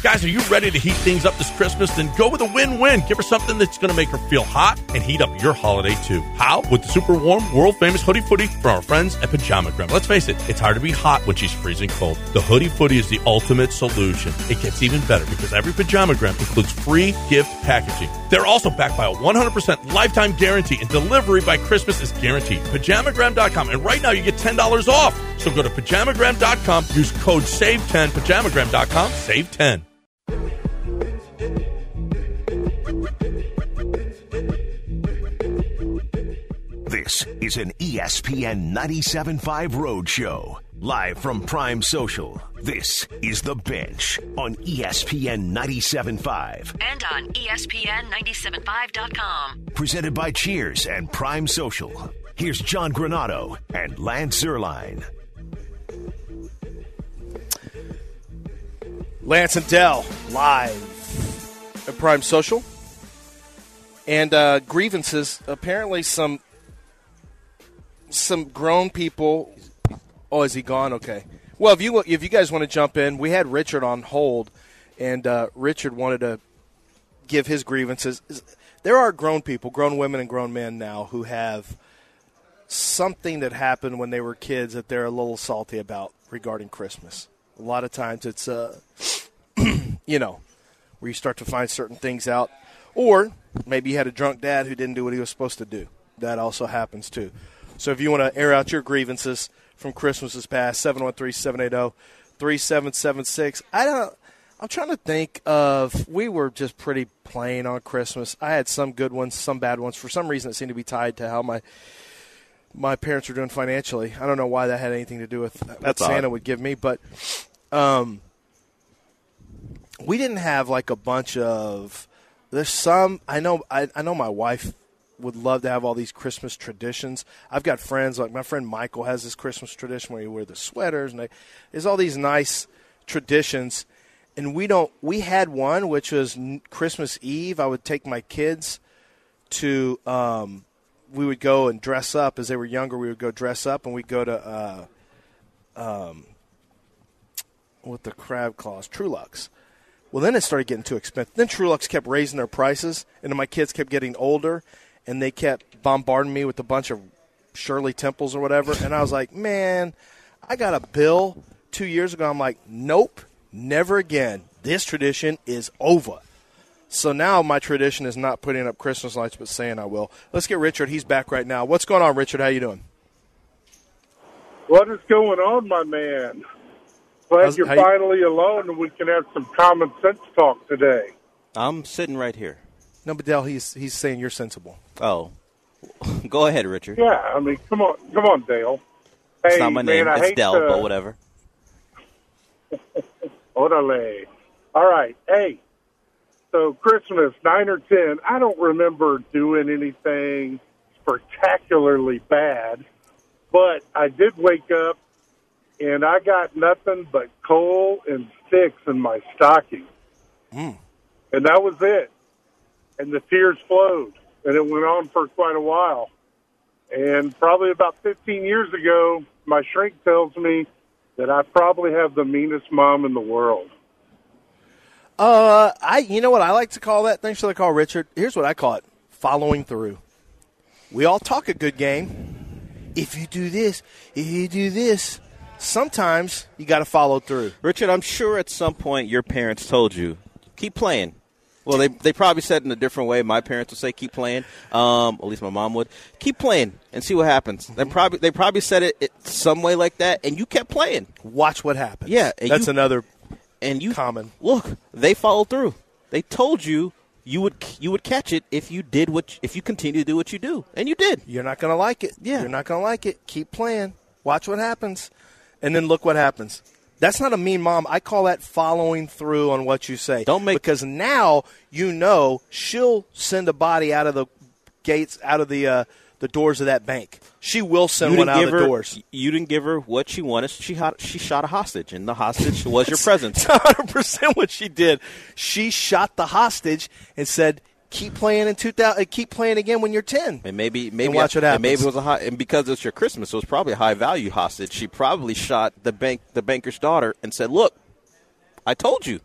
Guys, are you ready to heat things up this Christmas? Then go with a win-win. Give her something that's going to make her feel hot and heat up your holiday, too. How? With the super warm, world-famous Hoodie Footy from our friends at Pajamagram. Let's face it, it's hard to be hot when she's freezing cold. The Hoodie Footy is the ultimate solution. It gets even better because every Pajamagram includes free gift packaging. They're also backed by a 100% lifetime guarantee, and delivery by Christmas is guaranteed. Pajamagram.com, and right now you get $10 off. So go to Pajamagram.com, use code SAVE10, Pajamagram.com, SAVE10. This is an ESPN 97.5 Roadshow. Live from Prime Social, this is The Bench on ESPN 97.5. And on ESPN975.com. Presented by Cheers and Prime Social. Here's John Granato and Lance Zierlein. Lance and Dell live at Prime Social. And grievances, apparently some grown people. Oh, is he gone? Okay. Well, if you guys want to jump in, we had Richard on hold, and Richard wanted to give his grievances. There are grown people, grown women and grown men now who have something that happened when they were kids that they're a little salty about regarding Christmas. A lot of times it's, where you start to find certain things out. Or maybe you had a drunk dad who didn't do what he was supposed to do. That also happens too. So if you want to air out your grievances from Christmases past, 713-780-3776. I'm trying to think of, we were just pretty plain on Christmas. I had some good ones, some bad ones. For some reason, it seemed to be tied to how my parents were doing financially. I don't know why that had anything to do with what Santa would give me, but we didn't have like a bunch of. There's some. I know my wife would love to have all these Christmas traditions. I've got friends, like my friend Michael has this Christmas tradition where you wear the sweaters, and there's all these nice traditions. And we had one, which was Christmas Eve. I would take my kids to, we would go and dress up. As they were younger, we would go dress up, and we'd go to, with the crab claws, Trulux. Well, then it started getting too expensive. Then Trulux kept raising their prices, and then my kids kept getting older, and they kept bombarding me with a bunch of Shirley Temples or whatever. And I was like, man, I got a bill 2 years ago. I'm like, nope, never again. This tradition is over. So now my tradition is not putting up Christmas lights, but saying I will. Let's get Richard. He's back right now. What's going on, Richard? How you doing? What is going on, my man? Glad you're finally alone and we can have some common sense talk today. I'm sitting right here. No, but Dale, he's saying you're sensible. Oh. Go ahead, Richard. Yeah, I mean, come on, Dale. It's hey, not my name. Man, it's Dell, but whatever. Orale. All right. Hey, so Christmas, 9 or 10, I don't remember doing anything spectacularly bad, but I did wake up and I got nothing but coal and sticks in my stocking. And that was it. And the tears flowed. And it went on for quite a while. And probably about 15 years ago, my shrink tells me that I probably have the meanest mom in the world. You know what I like to call that? Thanks for the call, Richard. Here's what I call it: following through. We all talk a good game. If you do this, sometimes you got to follow through. Richard, I'm sure at some point your parents told you, keep playing. Well, they probably said it in a different way. My parents would say, keep playing. At least my mom would. Keep playing and see what happens. They probably said it some way like that, and you kept playing. Watch what happens. Yeah. That's another common. Look, they followed through. They told you would catch it if you continue to do what you do, and you did. You're not going to like it. Yeah. You're not going to like it. Keep playing. Watch what happens. And then look what happens. That's not a mean mom. I call that following through on what you say. Because now you know she'll send a body out of the gates, out of the doors of that bank. She will send one out of the doors. You didn't give her what she wanted. She shot a hostage, and the hostage was your present. That's 100% what she did. She shot the hostage and said, keep playing keep playing again when you're 10. And maybe watch what happens. And maybe it was and because it's your Christmas, it was probably a high value hostage. She probably shot the banker's daughter and said, "Look, I told you."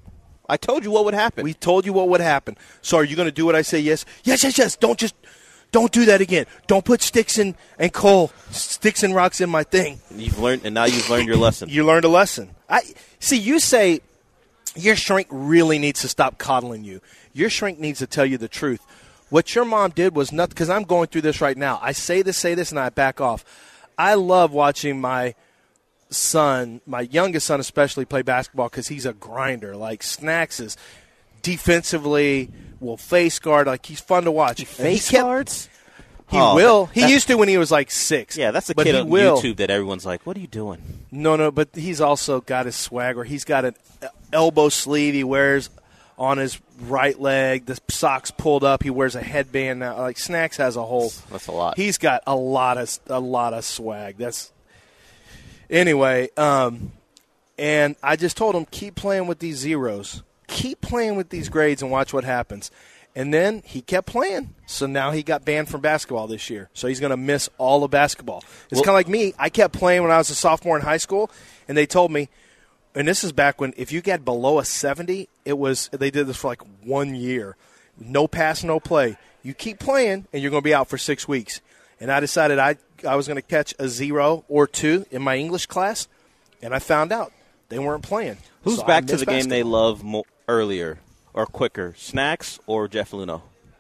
I told you what would happen. We told you what would happen. So are you going to do what I say? Yes. Yes. Don't do that again. Don't put sticks and rocks in my thing. Now you've learned your lesson. You learned a lesson. You say your shrink really needs to stop coddling you. Your shrink needs to tell you the truth. What your mom did was nothing, because I'm going through this right now. I say this, and I back off. I love watching my son, my youngest son especially, play basketball because he's a grinder. Like Snacks is defensively will face guard. Like he's fun to watch. Face guards? He will. He used to when he was like 6. Yeah, that's the kid on YouTube that everyone's like, what are you doing? No, but he's also got his swagger. He's got an elbow sleeve he wears on his right leg, the socks pulled up. He wears a headband now. Like Snacks has a whole. That's a lot. He's got a lot of swag. Anyway. And I just told him, keep playing with these zeros, keep playing with these grades, and watch what happens. And then he kept playing. So now he got banned from basketball this year. So he's going to miss all of basketball. It's kind of like me. I kept playing when I was a sophomore in high school, and they told me. And this is back when if you got below a 70, they did this for like 1 year. No pass, no play. You keep playing, and you're going to be out for 6 weeks. And I decided I was going to catch a 0 or 2 in my English class, and I found out they weren't playing. Who's back to the game they love earlier or quicker, Snacks or Jeff Luno?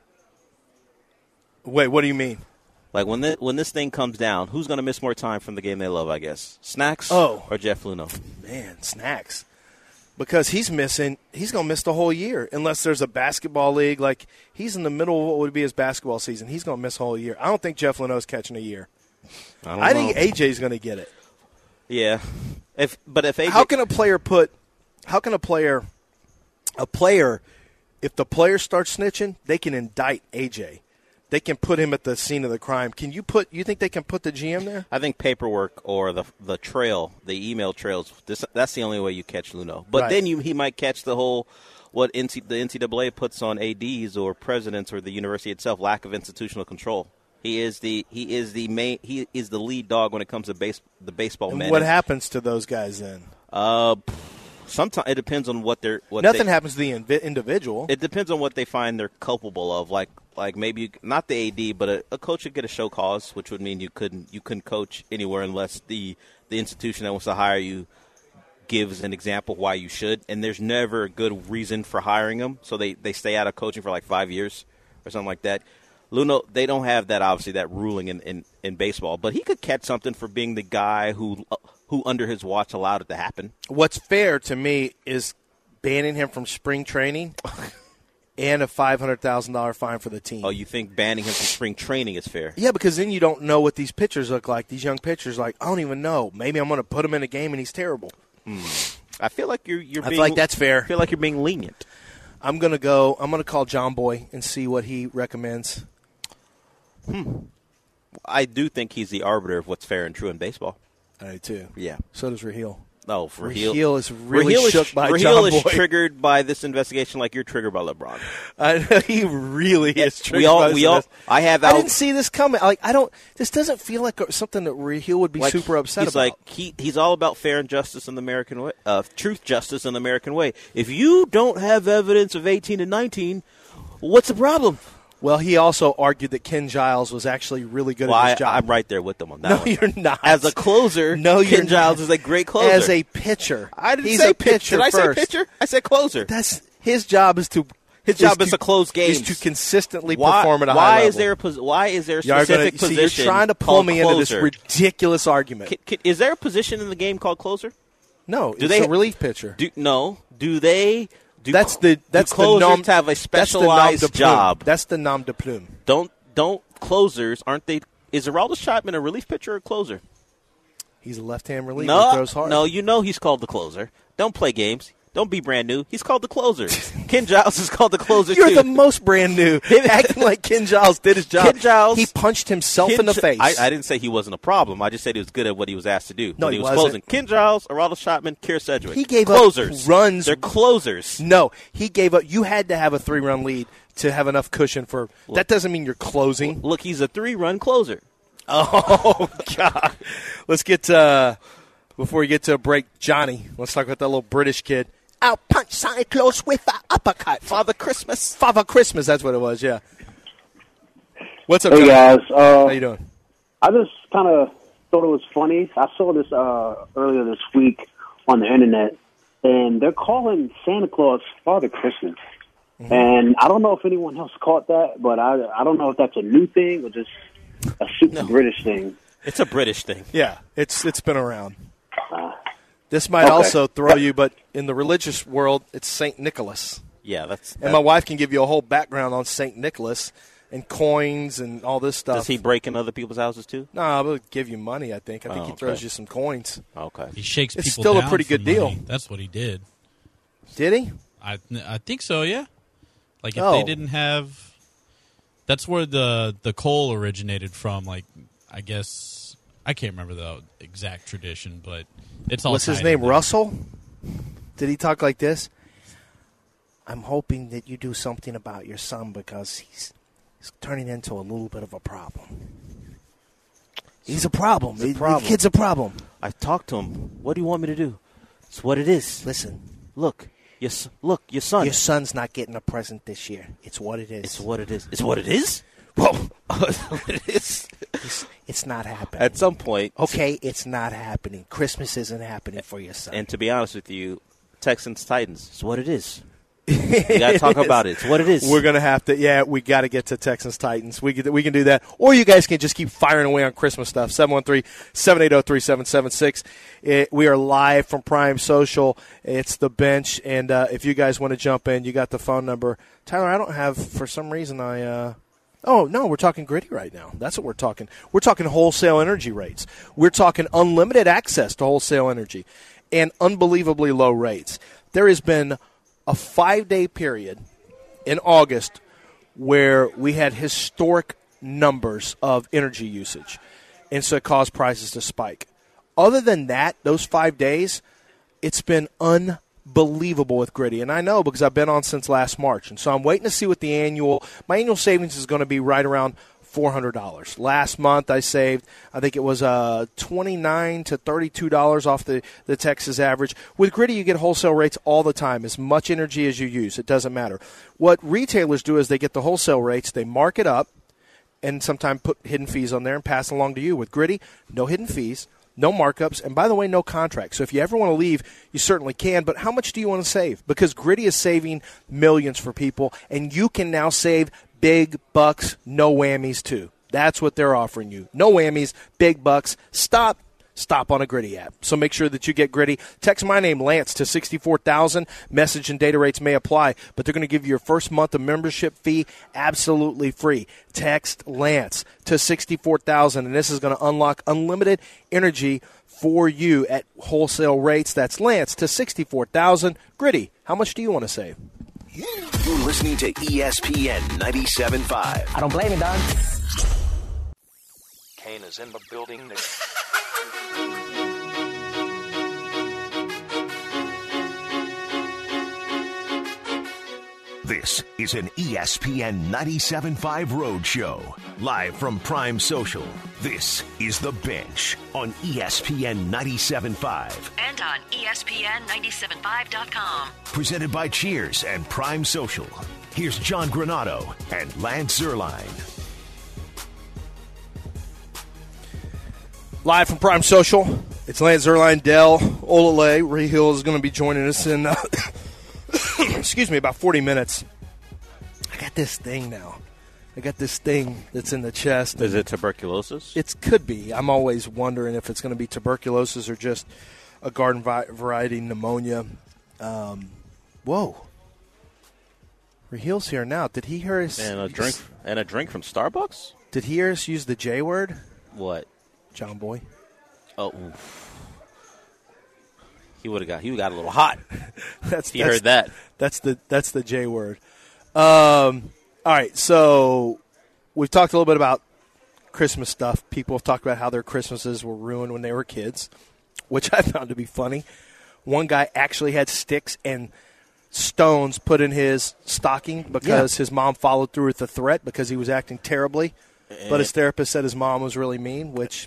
Wait, what do you mean? Like when this thing comes down, who's going to miss more time from the game they love, I guess? Snacks or Jeff Luno? Man, Snacks. Because he's going to miss the whole year unless there's a basketball league. Like, he's in the middle of what would be his basketball season. He's going to miss the whole year. I don't think Jeff Luno's catching a year. I think AJ's going to get it. Yeah. If AJ, how can a player if the player starts snitching, they can indict AJ. They can put him at the scene of the crime. You think they can put the GM there? I think paperwork or the trail, the email trails, that's the only way you catch Luno. But then he might catch the whole what the NCAA puts on ADs or presidents or the university itself, lack of institutional control. He is the lead dog when it comes to the baseball man. What happens to those guys then? Sometimes it depends on Nothing happens to the individual. It depends on what they find they're culpable of. Like maybe not the AD, but a coach would get a show cause, which would mean you couldn't coach anywhere unless the institution that wants to hire you gives an example why you should. And there's never a good reason for hiring them, so they stay out of coaching for like 5 years or something like that. Luno, they don't have that, obviously, that ruling in baseball, but he could catch something for being the guy who under his watch allowed it to happen. What's fair to me is banning him from spring training and a $500,000 fine for the team. Oh, you think banning him from spring training is fair? Yeah, because then you don't know what these pitchers look like. These young pitchers, I don't even know. Maybe I'm going to put him in a game and he's terrible. I feel like I feel like that's fair. I feel like you're being lenient. I'm going to call John Boy and see what he recommends. I do think he's the arbiter of what's fair and true in baseball. I do too. Yeah. So does Raheel. No, Raheel is really shook by John Boy. Raheel is triggered by this investigation like you're triggered by LeBron. He really is triggered by this. I didn't see this coming. This doesn't feel like something that Raheel would be super upset about. He's all about fair and justice in the American way, truth, justice in the American way. If you don't have evidence of 18 and 19, what's the problem? Well, he also argued that Ken Giles was actually really good at his job. I'm right there with them on that. No, one. You're not. As a closer, Ken Giles is a great closer. As a pitcher, I didn't say pitcher. Did I say pitcher? I said closer. That's his job is to. His job is to close games. Is to consistently perform at a high level. Why is there a specific position? You're trying to pull me into this ridiculous argument. Is there a position in the game called closer? No, it's a relief pitcher. Do they? That's the closers have a specialized job. That's the nom de plume. Don't closers aren't they? Is Aroldis Chapman a relief pitcher or a closer? He's a left-hand reliever. He throws hard. No, he's called the closer. Don't play games. Don't be brand new. He's called the closer. Ken Giles is called the closer. You're the most brand new. Acting like Ken Giles did his job. Ken Giles, he punched himself in the face. I didn't say he wasn't a problem. I just said he was good at what he was asked to do. No, when he was wasn't. Closing. Ken Giles, Aroldis Chapman, Kira Sedgwick. He gave closers. Up runs. They're closers. No, he gave up. You had to have a 3-run lead to have enough cushion for. That doesn't mean you're closing. Look, he's a 3-run closer. Oh God! Let's get before we get to a break, Johnny. Let's talk about that little British kid. I'll punch Santa Claus with an uppercut. Father Christmas. Father Christmas, that's what it was, yeah. What's up, Hey, Johnny? guys. How you doing? I just kind of thought it was funny. I saw this earlier this week on the internet, and they're calling Santa Claus Father Christmas. Mm-hmm. And I don't know if anyone else caught that, but I don't know if that's a new thing or just a super British thing. It's a British thing. Yeah, it's been around. This might also throw you, but in the religious world, it's St. Nicholas. Yeah, that's. And my wife can give you a whole background on St. Nicholas and coins and all this stuff. Does he break in other people's houses too? No, he'll give you money, I think. I think he throws you some coins. Okay. He shakes people It's still down a pretty for good money. deal. That's what he did. Did he? I think so, yeah. Like, if they didn't have... That's where the coal originated from, like, I guess... I can't remember the exact tradition, but it's all... What's his name, Russell? Did he talk like this? I'm hoping that you do something about your son because he's turning into a little bit of a problem. He's a problem. He's a problem. The kid's a problem. I talked to him. What do you want me to do? It's what it is. Listen. Look, your son. Your son's not getting a present this year. It's what it is. It's what it is. It's what it is? Whoa. It is. It's not happening. At some point. Okay, it's not happening. Christmas isn't happening for your son. And to be honest with you, Texans-Titans, it's what it is. You got to talk about it. It's what it is. We're going to have to, we got to get to Texans-Titans. We can do that. Or you guys can just keep firing away on Christmas stuff. 713-780-3776. We are live from Prime Social. It's the bench. And if you guys want to jump in, you got the phone number. Tyler, I don't have, for some reason, oh, no, we're talking Gritty right now. That's what we're talking. We're talking wholesale energy rates. We're talking unlimited access to wholesale energy and unbelievably low rates. There has been a 5-day period in August where we had historic numbers of energy usage, and so it caused prices to spike. Other than that, those 5 days, it's been unbelievable with Gritty, and I know because I've been on since last March, and so I'm waiting to see what my annual savings is going to be right around $400. Last month I saved, I think it was $29 to $32 off the Texas average. With Gritty, you get wholesale rates all the time, as much energy as you use. It doesn't matter. What retailers do is they get the wholesale rates, they mark it up, and sometimes put hidden fees on there and pass along to you. With Gritty, no hidden fees, no markups, and by the way, no contracts. So if you ever want to leave, you certainly can, but how much do you want to save? Because Gritty is saving millions for people, and you can now save big bucks, no whammies, too. That's what they're offering you. No whammies, big bucks. Stop on a Gritty app. So make sure that you get Gritty. Text my name, Lance, to 64,000. Message and data rates may apply, but they're going to give you your first month of membership fee absolutely free. Text Lance to 64,000, and this is going to unlock unlimited energy for you at wholesale rates. That's Lance to 64,000. Gritty, how much do you want to save? You're listening to ESPN 97.5. I don't blame you, Don. Kane is in the building. This is an ESPN 97.5 Road Show. Live from Prime Social. This is The Bench on ESPN 97.5. And on ESPN975.com. Presented by Cheers and Prime Social. Here's John Granado and Lance Zierlein. Live from Prime Social, it's Lance Zierlein, Dell Olale. Ray Hill is going to be joining us in, about 40 minutes. I got this thing now. I got this thing that's in the chest. Is it tuberculosis? It could be. I'm always wondering if it's going to be tuberculosis or just a garden variety pneumonia. Whoa. Ray Hill's here now. Did he hear us? And a drink from Starbucks? Did he hear us use the J word? What? John Boy. Oh, he got a little hot. He heard that. That's the J word. All right, so we've talked a little bit about Christmas stuff. People have talked about how their Christmases were ruined when they were kids, which I found to be funny. One guy actually had sticks and stones put in his stocking because his mom followed through with the threat because he was acting terribly. But his therapist said his mom was really mean, which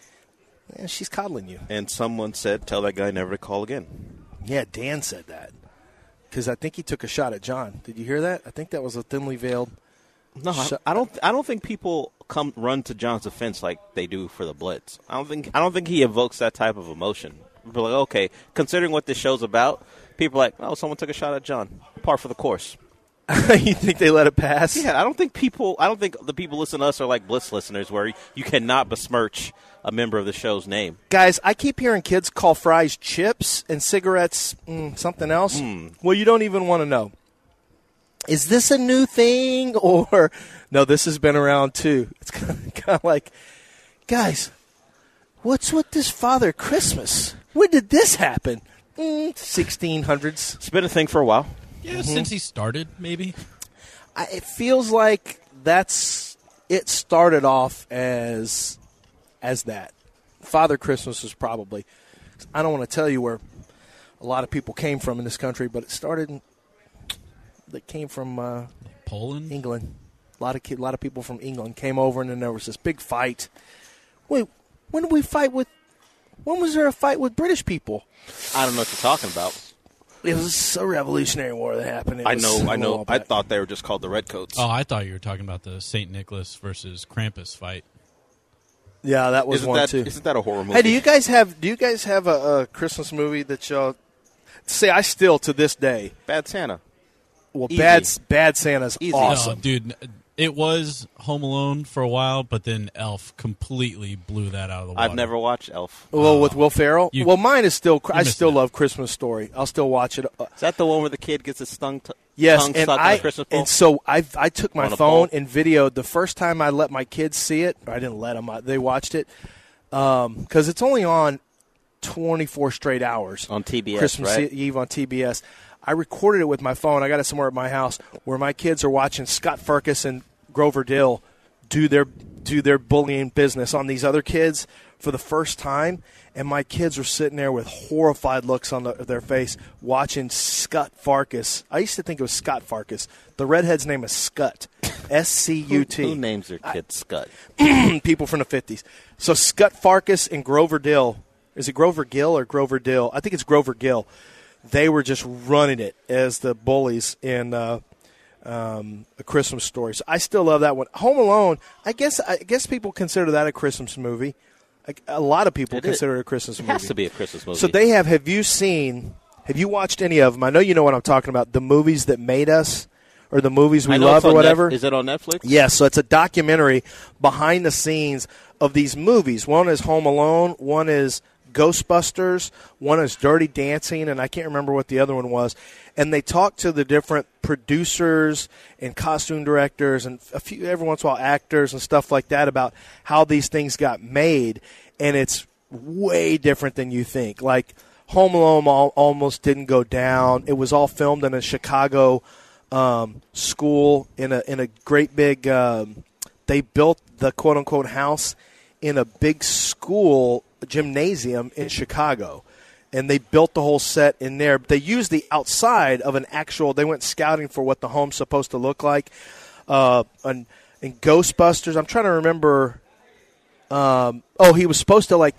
she's coddling you. And someone said, tell that guy never to call again. Yeah, Dan said that. because I think he took a shot at John. Did you hear that? I think that was a thinly veiled. No, I don't think people run to John's defense like they do for the Blitz. I don't think he evokes that type of emotion. We're like, okay, considering what this show's about, people are like, oh, someone took a shot at John. Par for the course. You think they let it pass? Yeah, I don't think the people listening to us are like Blitz listeners where you cannot besmirch a member of the show's name. Guys, I keep hearing kids call fries chips and cigarettes something else. Well, you don't even want to know. Is this a new thing? Or, no, this has been around too. It's kind of like, guys, what's with this Father Christmas? When did this happen? 1600s. It's been a thing for a while. Yeah, since he started, maybe. It feels like it started off as that. Father Christmas was probably, I don't want to tell you where a lot of people came from in this country, but it came from Poland, England. A lot of people from England came over, and then there was this big fight. Wait, when was there a fight with British people? I don't know what you're talking about. It was a Revolutionary War that happened. I know. I thought they were just called the Redcoats. Oh, I thought you were talking about the St. Nicholas versus Krampus fight. Yeah, that was one too. Isn't that a horror movie? Hey, do you guys have a Christmas movie that y'all say? I still to this day, Bad Santa. Well, Easy. Bad Santa's Easy. awesome, No, dude. It was Home Alone for a while, but then Elf completely blew that out of the water. I've never watched Elf. Well, with Will Ferrell. Mine is still. I still it. love Christmas Story. I'll still watch it. Is that the one where the kid gets his tongue Yes, tongue and stuck in a Christmas pole? And so I took my On a phone pole? and videoed the first time I let my kids see it. Or I didn't let them. They watched it because it's only on 24 straight hours on TBS, Christmas right? Eve on TBS. I recorded it with my phone. I got it somewhere at my house where my kids are watching Scott Farkus and Grover Dill do their bullying business on these other kids for the first time, and my kids were sitting there with horrified looks on their face watching Scott Farkus. I used to think it was Scott Farkus. The redhead's name is Scut, S-C-U-T. Who names their kid Scut? People from the 50s. So Scott Farkus and Grover Dill. Is it Grover Gill or Grover Dill? I think it's Grover Gill. They were just running it as the bullies in A Christmas Story. So I still love that one. Home Alone, I guess people consider that a Christmas movie. A lot of people consider it a Christmas movie. It has to be a Christmas movie. So have you watched any of them? I know you know what I'm talking about, the movies that made us or the movies we love or whatever. Is it on Netflix? Yes, so it's a documentary behind the scenes of these movies. One is Home Alone, one is Ghostbusters, one is Dirty Dancing, and I can't remember what the other one was. And they talk to the different producers and costume directors and every once in a while actors and stuff like that about how these things got made. And it's way different than you think. Like Home Alone almost didn't go down. It was all filmed in a Chicago school in a great big. They built the quote unquote house in a big school gymnasium in Chicago, and they built the whole set in there. They used the outside of an actual. They went scouting for what the home's supposed to look like. In Ghostbusters, I'm trying to remember. He was supposed to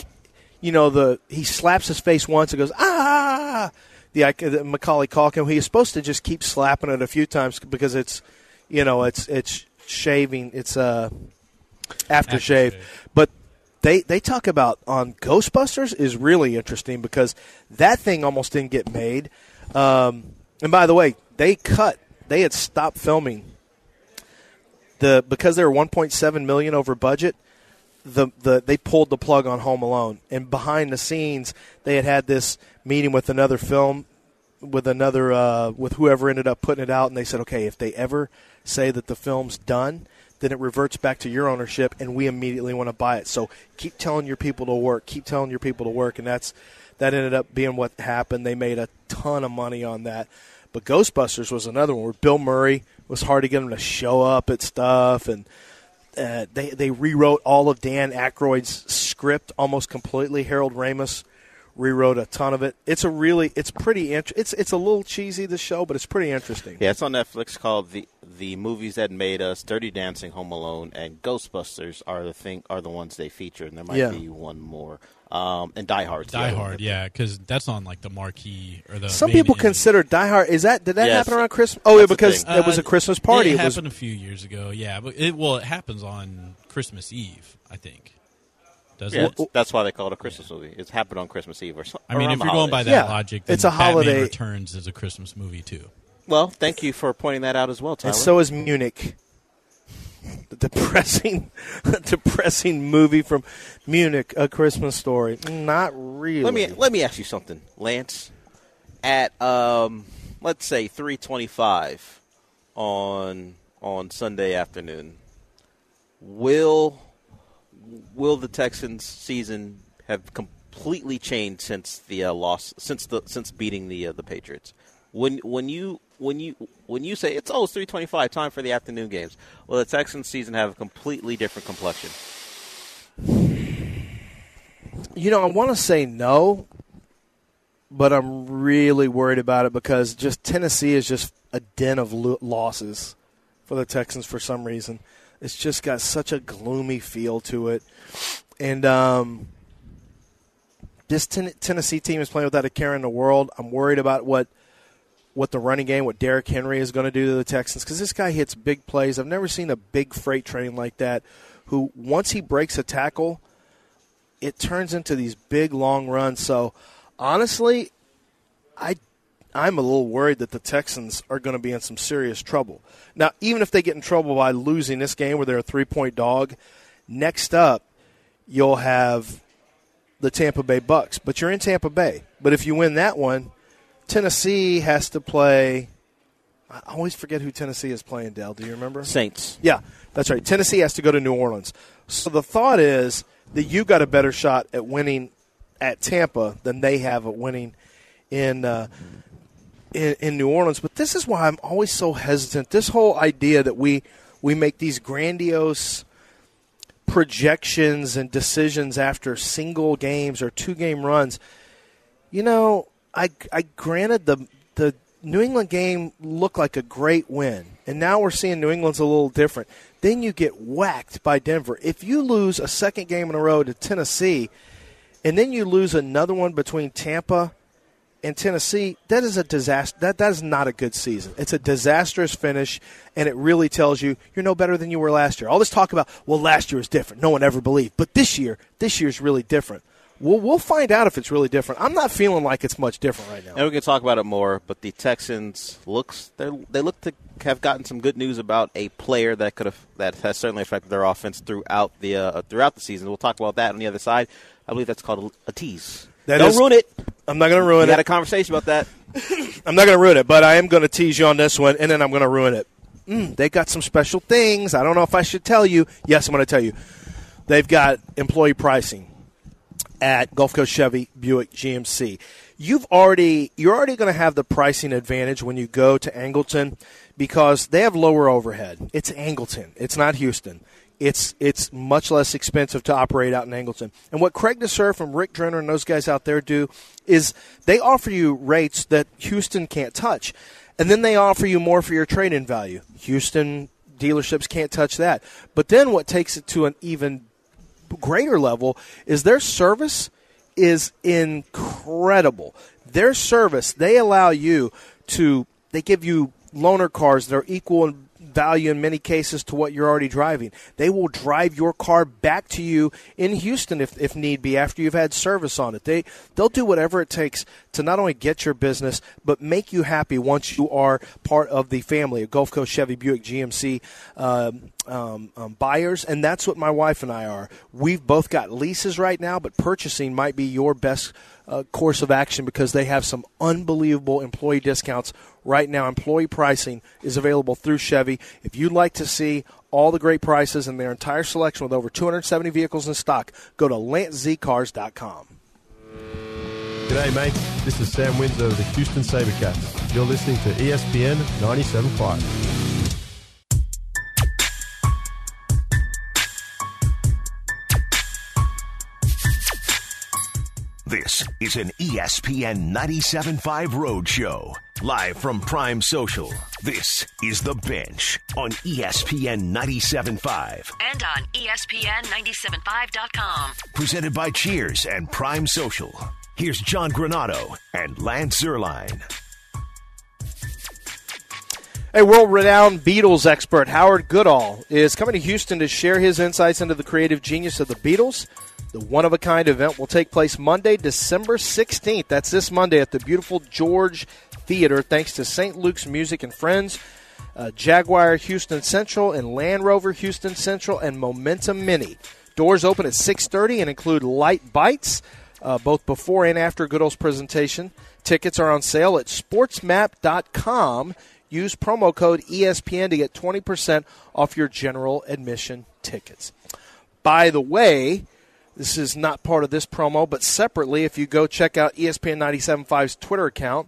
he slaps his face once and goes ah. The Macaulay Culkin. He is supposed to just keep slapping it a few times because it's shaving. It's aftershave. But they talk about on Ghostbusters is really interesting because that thing almost didn't get made. And by the way, they had stopped filming because they were $1.7 million over budget. They pulled the plug on Home Alone, and behind the scenes they had this meeting with another film with whoever ended up putting it out, and they said, okay, if they ever say that the film's done, then it reverts back to your ownership, and we immediately want to buy it. So keep telling your people to work, and that ended up being what happened. They made a ton of money on that. But Ghostbusters was another one where Bill Murray was hard to get him to show up at stuff, and they rewrote all of Dan Aykroyd's script almost completely. Harold Ramis rewrote a ton of it. It's pretty it's a little cheesy, the show, but it's pretty interesting. Yeah, it's on Netflix, called the Movies That Made Us, Dirty Dancing, Home Alone, and Ghostbusters are the ones they feature, and there might be one more. And Die Hard. Die Hard, yeah, because that's on like the marquee or the. Some people consider Die Hard. Did that happen around Christmas? Oh, because it was a Christmas party. It happened a few years ago. Yeah, but it happens on Christmas Eve, I think. That's why they call it a Christmas movie. It's happened on Christmas Eve or something. I mean, if you're going by that logic, then it's a holiday. Batman Returns is a Christmas movie too. Well, thank you for pointing that out as well, Tyler. And so is Munich. The depressing movie from Munich, A Christmas Story. Not really. Let me ask you something, Lance. At let's say 3:25 on Sunday afternoon, will the Texans' season have completely changed since the loss, since beating the Patriots? When you say it's 3:25, time for the afternoon games, will the Texans' season have a completely different complexion? I want to say no, but I'm really worried about it because just Tennessee is just a den of losses for the Texans for some reason. It's just got such a gloomy feel to it. And this Tennessee team is playing without a care in the world. I'm worried about what the running game, what Derrick Henry is going to do to the Texans, because this guy hits big plays. I've never seen a big freight train like that, who once he breaks a tackle, it turns into these big, long runs. So, honestly, I'm a little worried that the Texans are going to be in some serious trouble. Now, even if they get in trouble by losing this game where they're a 3-point dog, next up you'll have the Tampa Bay Bucks. But you're in Tampa Bay. But if you win that one, Tennessee has to play – I always forget who Tennessee is playing, Dale. Do you remember? Saints. Yeah, that's right. Tennessee has to go to New Orleans. So the thought is that you got a better shot at winning at Tampa than they have at winning in New Orleans. But this is why I'm always so hesitant. This whole idea that we make these grandiose projections and decisions after single games or 2-game runs. I granted the New England game looked like a great win, and now we're seeing New England's a little different. Then you get whacked by Denver. If you lose a second game in a row to Tennessee, and then you lose another one between Tampa and Tennessee, that is a disaster. That is not a good season. It's a disastrous finish, and it really tells you you're no better than you were last year. All this talk about, last year was different. No one ever believed. But this year's really different. We'll find out if it's really different. I'm not feeling like it's much different right now. And we can talk about it more, but the Texans they look to have gotten some good news about a player that has certainly affected their offense throughout the season. We'll talk about that on the other side. I believe that's called a tease. Don't ruin it. I'm not going to ruin it. We had a conversation about that. I'm not going to ruin it, but I am going to tease you on this one, and then I'm going to ruin it. They got some special things. I don't know if I should tell you. Yes, I'm going to tell you. They've got employee pricing at Gulf Coast Chevy Buick GMC. You're already going to have the pricing advantage when you go to Angleton because they have lower overhead. It's Angleton. It's not Houston. It's much less expensive to operate out in Angleton. And what Craig DeSurf and Rick Drenner and those guys out there do is they offer you rates that Houston can't touch. And then they offer you more for your trade-in value. Houston dealerships can't touch that. But then what takes it to an even greater level is their service is incredible. Their service, they give you loaner cars that are equal in value in many cases to what you're already driving. They will drive your car back to you in Houston if need be after you've had service on it. They'll do whatever it takes to not only get your business but make you happy once you are part of the family of Gulf Coast Chevy Buick GMC buyers, and that's what my wife and I are. We've both got leases right now, but purchasing might be your best course of action because they have some unbelievable employee discounts right now. Employee pricing is available through Chevy. If you'd like to see all the great prices and their entire selection with over 270 vehicles in stock, go to LanceZCars.com. G'day, mate. This is Sam Windsor of the Houston SaberCats. You're listening to ESPN 97.5. This This is an ESPN 97.5 Roadshow. Live from Prime Social, this is The Bench on ESPN 97.5. And on ESPN975.com. Presented by Cheers and Prime Social. Here's John Granado and Lance Zierlein. A world-renowned Beatles expert, Howard Goodall, is coming to Houston to share his insights into the creative genius of the Beatles. The one-of-a-kind event will take place Monday, December 16th. That's this Monday at the beautiful George Theater, thanks to St. Luke's Music and Friends, Jaguar Houston Central, and Land Rover Houston Central, and Momentum Mini. Doors open at 6:30 and include light bites, both before and after Goodall's presentation. Tickets are on sale at sportsmap.com. Use promo code ESPN to get 20% off your general admission tickets. By the way, this is not part of this promo, but separately, if you go check out ESPN 97.5's Twitter account,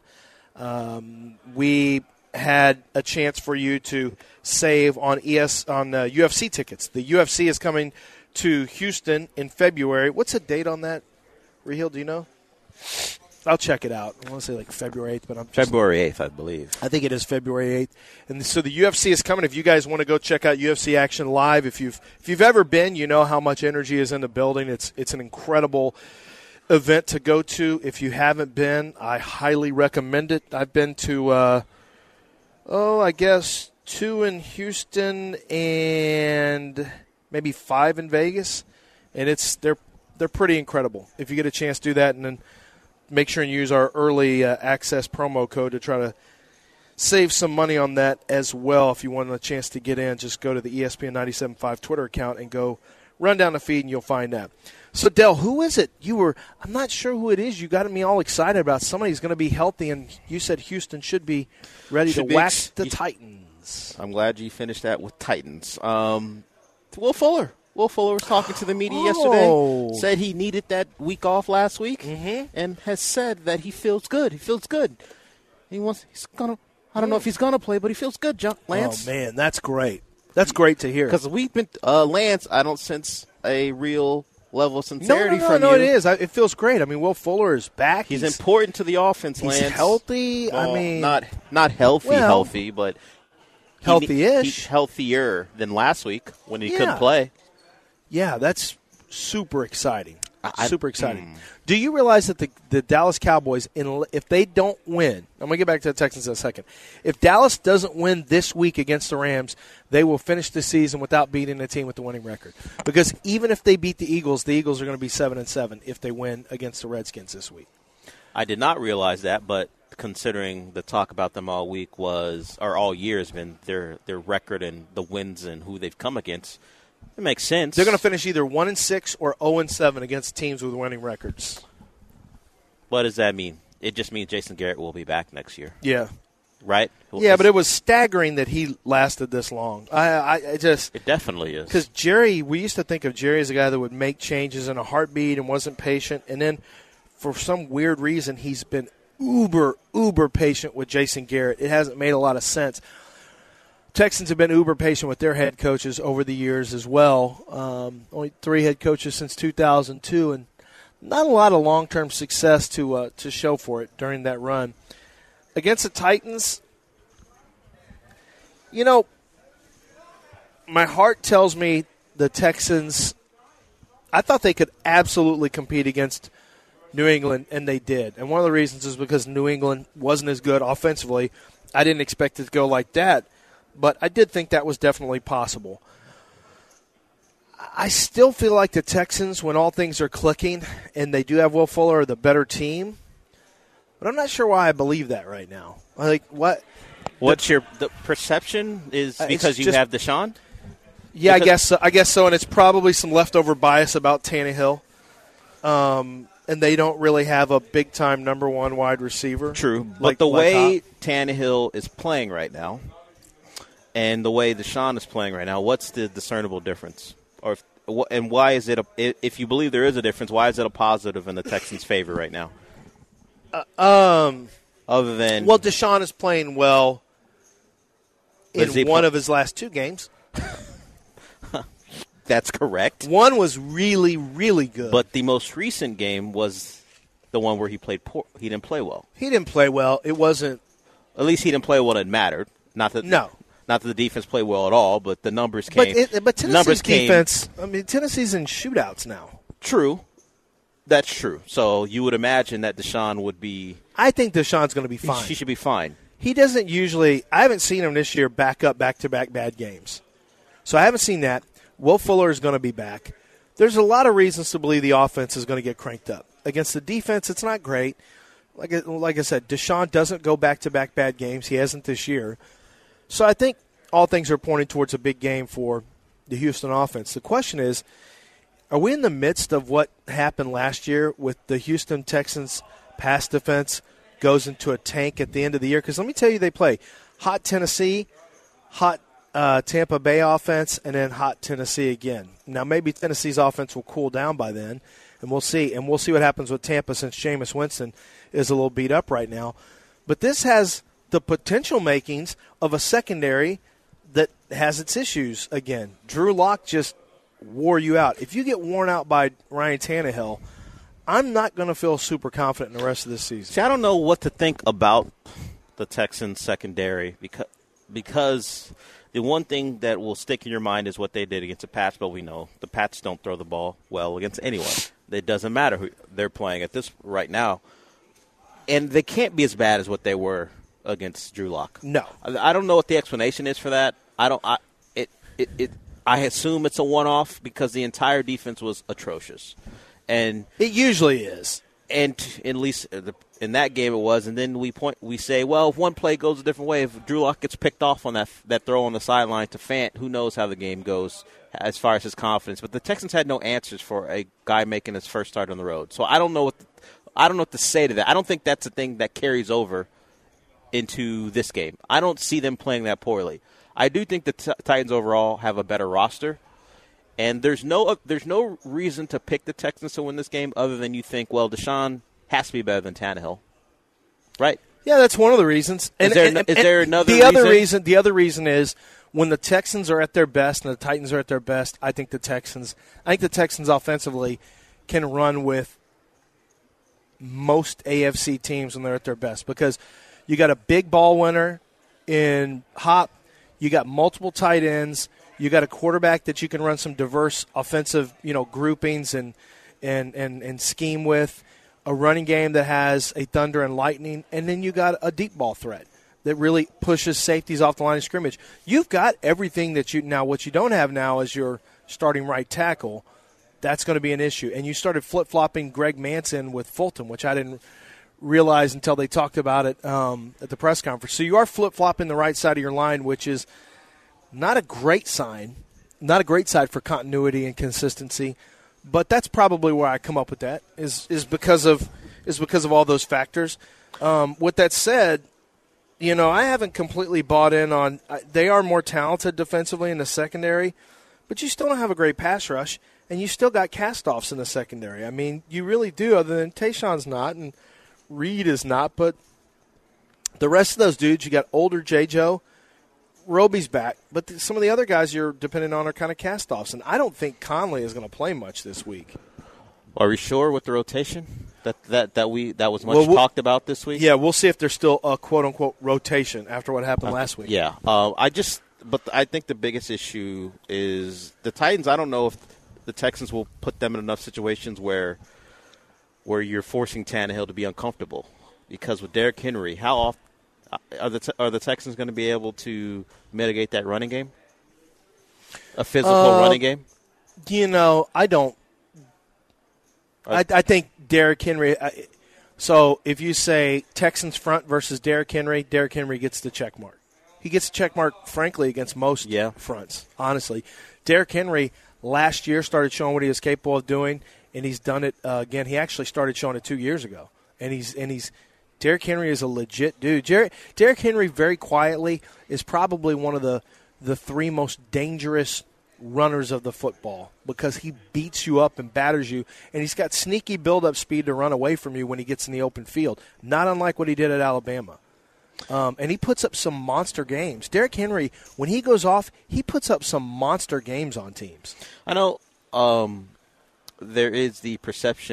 we had a chance for you to save on UFC tickets. The UFC is coming to Houston in February. What's the date on that, Raheel? Do you know? I'll check it out. I want to say like February 8th, but I'm just February 8th, I believe. I think it is February 8th. And so the UFC is coming. If you guys want to go check out UFC action live, if you've ever been, you know how much energy is in the building. It's an incredible event to go to. If you haven't been, I highly recommend it. I've been to I guess 2 in Houston and maybe 5 in Vegas. And they're pretty incredible. If you get a chance to do that, and then make sure and use our early access promo code to try to save some money on that as well. If you want a chance to get in, just go to the ESPN 97.5 Twitter account and go run down the feed, and you'll find that. So, Del, who is it? I'm not sure who it is. You got me all excited about somebody's going to be healthy, and you said Houston should be ready to whack the Titans. I'm glad you finished that with Titans. Will Fuller. Will Fuller was talking to the media yesterday, said he needed that week off last week, and has said that he feels good. He feels good. I don't know if he's going to play, but he feels good, Lance. Oh, man, that's great. That's great to hear. Because we've been, Lance, I don't sense a real level of sincerity from you. No, it is. It feels great. I mean, Will Fuller is back. He's important to the offense, Lance. He's healthy. Well, not healthy, but healthy-ish. He's healthier than last week when he couldn't play. Yeah, that's super exciting. Super exciting. Do you realize that the Dallas Cowboys, if they don't win, I'm going to get back to the Texans in a second. If Dallas doesn't win this week against the Rams, they will finish the season without beating a team with the winning record. Because even if they beat the Eagles are going to be 7-7 if they win against the Redskins this week. I did not realize that, but considering the talk about them all year has been their record and the wins and who they've come against, it makes sense. They're going to finish either 1-6 or 0-7 against teams with winning records. What does that mean? It just means Jason Garrett will be back next year. Yeah. Right? Yeah, but it was staggering that he lasted this long. It definitely is. Because we used to think of Jerry as a guy that would make changes in a heartbeat and wasn't patient. And then for some weird reason, he's been uber patient with Jason Garrett. It hasn't made a lot of sense. Texans have been uber patient with their head coaches over the years as well. Only 3 head coaches since 2002, and not a lot of long-term success to show for it during that run. Against the Titans, my heart tells me the Texans, I thought they could absolutely compete against New England, and they did. And one of the reasons is because New England wasn't as good offensively. I didn't expect it to go like that. But I did think that was definitely possible. I still feel like the Texans, when all things are clicking, and they do have Will Fuller, are the better team. But I'm not sure why I believe that right now. Like, what? What's the perception is because you have Deshaun? Yeah, I guess so. And it's probably some leftover bias about Tannehill. And they don't really have a big-time number 1 wide receiver. True. But the way Tannehill is playing right now, and the way Deshaun is playing right now, what's the discernible difference? And why is it if you believe there is a difference, why is it a positive in the Texans' favor right now? Other than Deshaun is playing well in one of his last 2 games. That's correct. One was really, really good. But the most recent game was The one where he played poor. He didn't play well. He didn't play well. It wasn't. At least he didn't play well. It mattered. Not that the defense played well at all, but the numbers came. But Tennessee's defense. I mean, Tennessee's in shootouts now. True, that's true. So you would imagine that Deshaun would be. I think Deshaun's going to be fine. He should be fine. He doesn't usually. I haven't seen him this year back up back-to-back bad games. So I haven't seen that. Will Fuller is going to be back. There's a lot of reasons to believe the offense is going to get cranked up. Against the defense, it's not great. Like I said, Deshaun doesn't go back-to-back bad games. He hasn't this year. So I think all things are pointing towards a big game for the Houston offense. The question is, are we in the midst of what happened last year with the Houston Texans pass defense goes into a tank at the end of the year? Because let me tell you, they play hot Tennessee, hot Tampa Bay offense, and then hot Tennessee again. Now maybe Tennessee's offense will cool down by then, and we'll see. And we'll see what happens with Tampa since Jameis Winston is a little beat up right now. But this has the potential makings of a secondary that has its issues again. Drew Lock just wore you out. If you get worn out by Ryan Tannehill, I'm not going to feel super confident in the rest of this season. See, I don't know what to think about the Texans secondary because the one thing that will stick in your mind is what they did against the Pats, but we know the Pats don't throw the ball well against anyone. It doesn't matter who they're playing at this right now. And they can't be as bad as what they were against Drew Lock. No. I don't know what the explanation is for that. I assume it's a one-off because the entire defense was atrocious. And it usually is. And at least in that game it was. And then we say, well, if one play goes a different way, if Drew Lock gets picked off on that throw on the sideline to Fant, who knows how the game goes as far as his confidence. But the Texans had no answers for a guy making his first start on the road. So I don't know what to say to that. I don't think that's a thing that carries over into this game. I don't see them playing that poorly. I do think the Titans overall have a better roster. And there's no reason to pick the Texans to win this game other than you think, well, Deshaun has to be better than Tannehill, right? Yeah, that's one of the reasons. Is there another reason? The other reason is when the Texans are at their best and the Titans are at their best, I think the Texans offensively can run with most AFC teams when they're at their best because you got a big ball winner in Hop, you got multiple tight ends. You got a quarterback that you can run some diverse offensive, groupings and scheme with, a running game that has a thunder and lightning, and then you got a deep ball threat that really pushes safeties off the line of scrimmage. You've got everything that now what you don't have now is your starting right tackle. That's going to be an issue. And you started flip-flopping Greg Manson with Fulton, which I didn't realize until they talked about it at the press conference. So you are flip-flopping the right side of your line, which is not a great sign, not a great side for continuity and consistency, but that's probably where I come up with that is because of all those factors. With that said, I haven't completely bought in on they are more talented defensively in the secondary, but you still don't have a great pass rush, and you still got cast-offs in the secondary. I mean, you really do, other than Tayshaun's not and Reed is not, but the rest of those dudes, you got older J-Joe, Roby's back, but some of the other guys you're dependent on are kind of cast-offs, and I don't think Conley is going to play much this week. Are we sure with the rotation that was much talked about this week? Yeah, we'll see if there's still a quote-unquote rotation after what happened last week. Yeah, but I think the biggest issue is the Titans. I don't know if the Texans will put them in enough situations where you're forcing Tannehill to be uncomfortable, because with Derrick Henry, how often are the Texans going to be able to mitigate that running game? A physical running game? I don't. I think Derrick Henry. So if you say Texans front versus Derrick Henry gets the check mark. He gets a check mark, frankly, against most fronts, honestly. Derrick Henry last year started showing what he was capable of doing, and he's done it again. He actually started showing it 2 years ago, and he's Derrick Henry is a legit dude. Derrick Henry, very quietly, is probably one of the three most dangerous runners of the football because he beats you up and batters you, and he's got sneaky build-up speed to run away from you when he gets in the open field, not unlike what he did at Alabama. And he puts up some monster games. Derrick Henry, when he goes off, he puts up some monster games on teams. I know there is the perception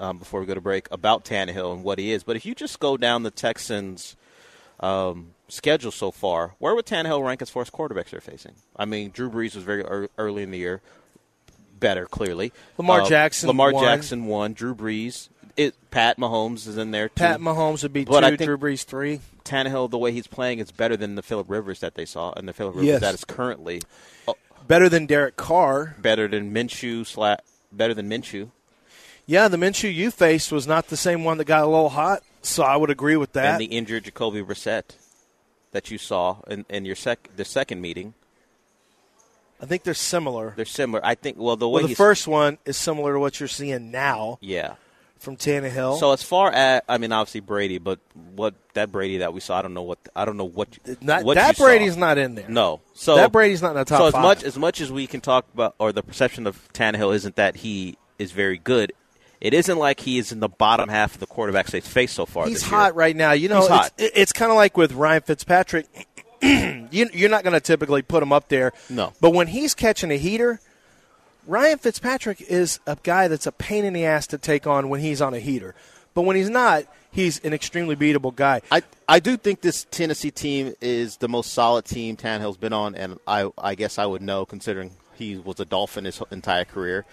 before we go to break about Tannehill and what he is. But if you just go down the Texans' schedule so far, where would Tannehill rank as far as quarterbacks they're facing? I mean, Drew Brees was very early in the year. Better, clearly. Lamar Jackson won. Drew Brees. Pat Mahomes is in there, too. Pat Mahomes would be but 2, I think Drew Brees 3. Tannehill, the way he's playing, is better than the Phillip Rivers that they saw, and the Phillip Rivers that is currently. Better than Derek Carr. Better than Minshew. Better than Minshew. Yeah, the Minshew you faced was not the same one that got a little hot, so I would agree with that. And the injured Jacoby Brissett that you saw in the second meeting. I think they're similar. They're similar. I think, the first one is similar to what you're seeing now. Yeah. From Tannehill. So as far as, obviously Brady, but what that Brady that we saw, I don't know what that Brady's not in there. No. So that Brady's not in the top 5. So as much as we can talk about, or the perception of Tannehill isn't that he is very good, it isn't like he is in the bottom half of the quarterbacks they've faced so far. He's hot right now. You know, it's kind of like with Ryan Fitzpatrick. You're not going to typically put him up there. No. But when he's catching a heater, Ryan Fitzpatrick is a guy that's a pain in the ass to take on when he's on a heater. But when he's not, he's an extremely beatable guy. I do think this Tennessee team is the most solid team Tannehill's been on, and I guess I would know considering he was a Dolphin his entire career.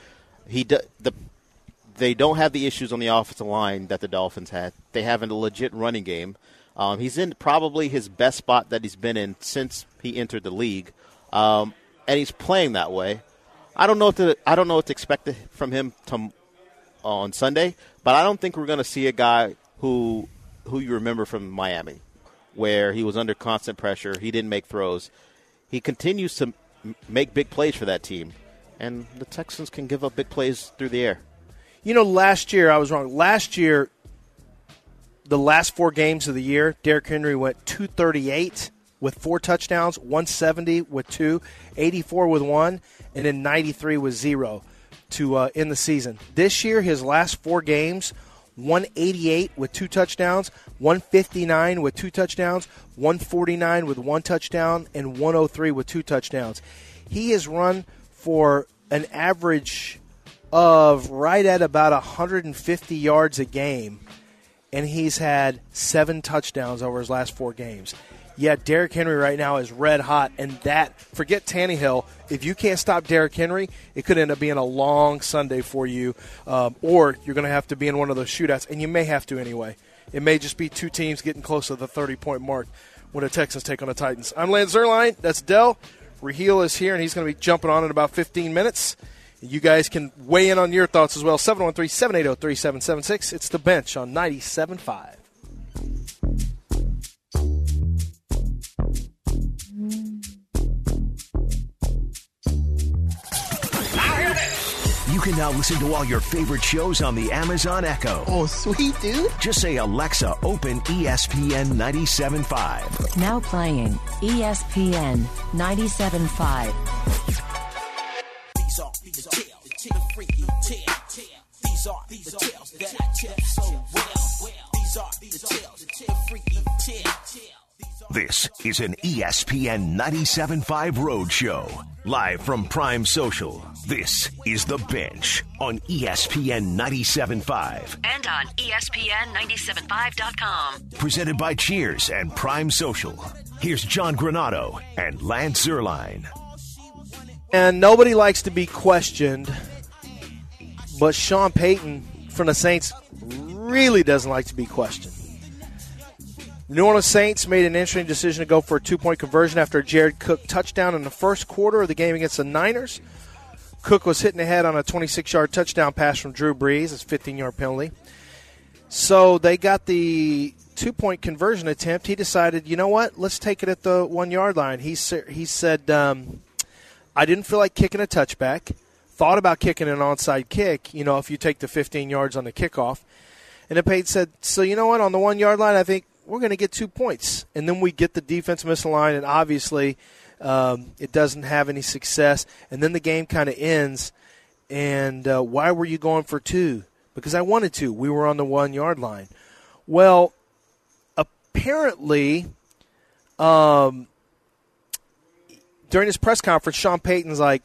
They don't have the issues on the offensive line that the Dolphins had. They have a legit running game. He's in probably his best spot that he's been in since he entered the league, and he's playing that way. I don't know what to expect from him on Sunday, but I don't think we're going to see a guy who you remember from Miami, where he was under constant pressure. He didn't make throws. He continues to make big plays for that team, and the Texans can give up big plays through the air. You know, last year I was wrong. Last year, the last 4 games of the year, Derrick Henry went 238 with 4 touchdowns, 170 with 2, 84 with 1, and then 93 with 0 to end the season. This year, his last 4 games, 188 with 2 touchdowns, 159 with 2 touchdowns, 149 with 1 touchdown, and 103 with 2 touchdowns. He has run for an average of right at about 150 yards a game, and he's had 7 touchdowns over his last 4 games. Yeah, Derrick Henry right now is red hot, and forget Tannehill. If you can't stop Derrick Henry, it could end up being a long Sunday for you, or you're going to have to be in one of those shootouts, and you may have to anyway. It may just be 2 teams getting close to the 30-point mark when the Texans take on the Titans. I'm Lance Zierlein. That's Dell. Raheel is here, and he's going to be jumping on in about 15 minutes. You guys can weigh in on your thoughts as well. 713-780-3776. It's The Bench on 97.5. You can now listen to all your favorite shows on the Amazon Echo. Oh, sweet, dude. Just say, Alexa, open ESPN 97.5. Now playing ESPN 97.5. These are the freaky tales. These are the tales that I tell so well. These are the tales, the freaky tales. This is an ESPN 97.5 Road Show. Live from Prime Social, this is The Bench on ESPN 97.5. And on ESPN975.com. Presented by Cheers and Prime Social. Here's John Granato and Lance Zierlein. And nobody likes to be questioned, but Sean Payton from the Saints really doesn't like to be questioned. The New Orleans Saints made an interesting decision to go for a 2-point conversion after a Jared Cook touchdown in the first quarter of the game against the Niners. Cook was hitting ahead on a 26-yard touchdown pass from Drew Brees. It's a 15-yard penalty. So they got the 2-point conversion attempt. He decided, you know what, let's take it at the 1-yard line. He said, I didn't feel like kicking a touchback. Thought about kicking an onside kick, if you take the 15 yards on the kickoff. And then Payton said, so you know what, on the 1-yard line, I think we're going to get 2 points. And then we get the defense misaligned, and obviously it doesn't have any success. And then the game kind of ends. And why were you going for 2? Because I wanted to. We were on the 1-yard line. Well, apparently during his press conference, Sean Payton's like,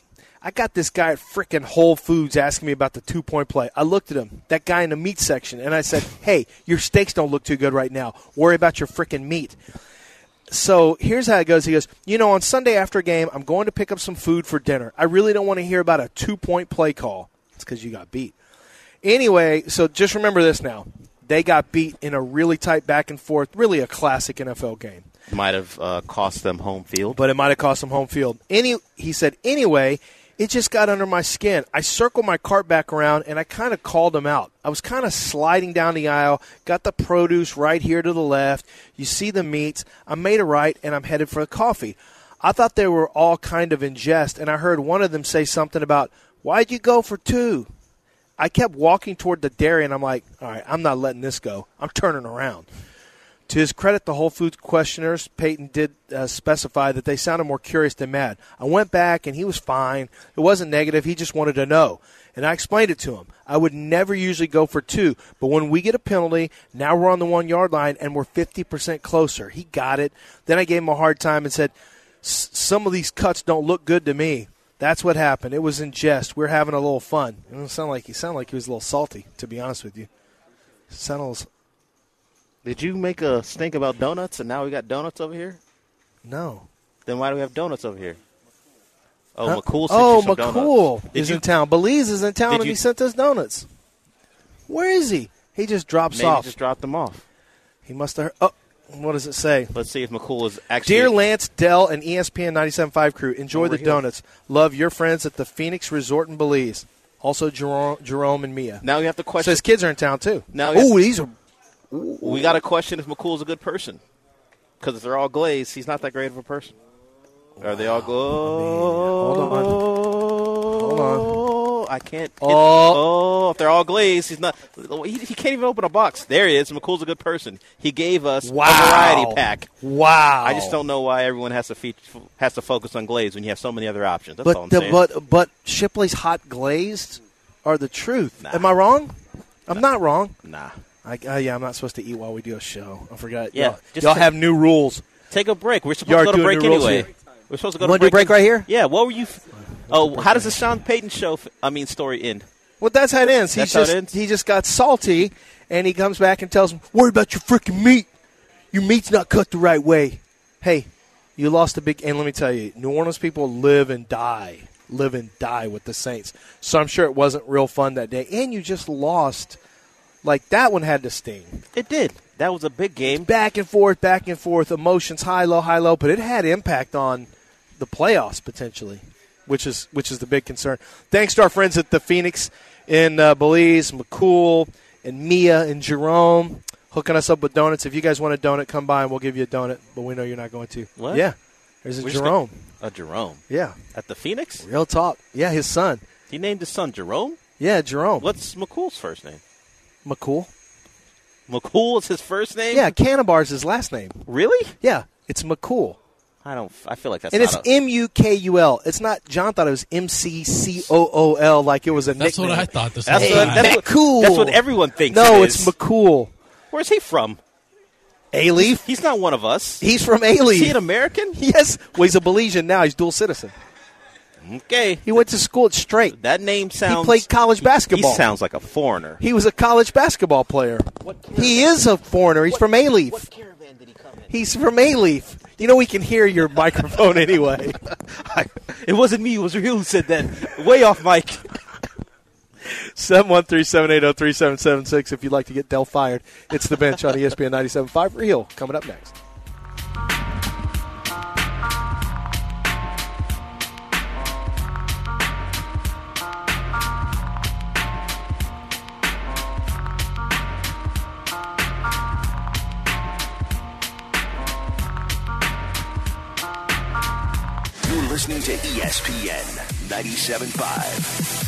I got this guy at frickin' Whole Foods asking me about the 2-point play. I looked at him, that guy in the meat section, and I said, hey, your steaks don't look too good right now. Worry about your frickin' meat. So here's how it goes. He goes, on Sunday after a game, I'm going to pick up some food for dinner. I really don't want to hear about a 2-point play call. It's because you got beat. Anyway, so just remember this now. They got beat in a really tight back and forth, really a classic NFL game. Might have cost them home field. But it might have cost them home field. He said, anyway, it just got under my skin. I circled my cart back around, and I kind of called him out. I was kind of sliding down the aisle, got the produce right here to the left. You see the meats. I made a right, and I'm headed for the coffee. I thought they were all kind of in jest, and I heard one of them say something about, why'd you go for 2? I kept walking toward the dairy, and I'm like, all right, I'm not letting this go. I'm turning around. To his credit, the Whole Foods questioners, Peyton did specify that they sounded more curious than mad. I went back, and he was fine. It wasn't negative. He just wanted to know. And I explained it to him. I would never usually go for 2, but when we get a penalty, now we're on the 1-yard line, and we're 50% closer. He got it. Then I gave him a hard time and said, some of these cuts don't look good to me. That's what happened. It was in jest. We're having a little fun. It sounded like he was a little salty, to be honest with you. Did you make a stink about donuts, and now we got donuts over here? No. Then why do we have donuts over here? Oh, huh? McCool sent you some McCool donuts. is in town. Belize is in town, and he sent us donuts. Where is he? He just drops Maybe off. Just dropped them off. He must have. Oh, what does it say? Let's see if McCool is actually. Dear Lance, Dell, and ESPN 97.5 crew, enjoy the donuts. Love your friends at the Phoenix Resort in Belize. Also, Jerome and Mia. Now we have to question. So his kids are in town too. These are. We got to question if McCool's a good person. Because if they're all glazed, he's not that great of a person. Wow. Are they all glazed? Hold on. I can't. If they're all glazed, he's not. He can't even open a box. There he is. McCool's a good person. He gave us a variety pack. Wow. I just don't know why everyone has to focus on glazed when you have so many other options. That's all I'm saying. But Shipley's hot glazed are the truth. Nah. Am I wrong? I'm not wrong. Nah. I'm not supposed to eat while we do a show. I forgot. Yeah, y'all have new rules. Take a break. We're supposed to go to break anyway. We're supposed to go to break. Want to do a break right here? Yeah. What were you? How does the Sean Payton story end? Well, that's how it ends. He just got salty, and he comes back and tells him, "Worry about your freaking meat. Your meat's not cut the right way." Hey, you lost a big. And let me tell you, New Orleans people live and die with the Saints. So I'm sure it wasn't real fun that day, and you just lost. Like, that one had to sting. It did. That was a big game. Back and forth, emotions, high, low, but it had impact on the playoffs potentially, which is the big concern. Thanks to our friends at the Phoenix in Belize, McCool, and Mia and Jerome, hooking us up with donuts. If you guys want a donut, come by and we'll give you a donut, but we know you're not going to. What? Yeah. There's a Jerome. A Jerome? Yeah. At the Phoenix? Real talk. Yeah, his son. He named his son Jerome? Yeah, Jerome. What's McCool's first name? McCool. McCool is his first name? Yeah, Canabar's his last name. Really? Yeah, it's McCool. I feel like that's and it's MUKUL. It's not. John thought it was MCCOOL, like it was a nickname. That's what I thought. McCool. That's what everyone thinks. No, it's McCool. Where's he from? A-Leaf. He's not one of us. He's from A-Leaf. Is he an American? Yes. Well, he's a Belizean now. He's dual citizen. Okay. He went to school at Straight. That name sounds... He played college basketball. He sounds like a foreigner. He was a college basketball player. He is a foreigner. He's from A-Leaf. What caravan did he come in? He's from A-Leaf. You know we can hear your microphone anyway. It wasn't me. It was you who said that. Way off mic. 713-780-3776 if you'd like to get Dell fired. It's The Bench on ESPN 97.5. Real coming up next. You're listening to ESPN 97.5.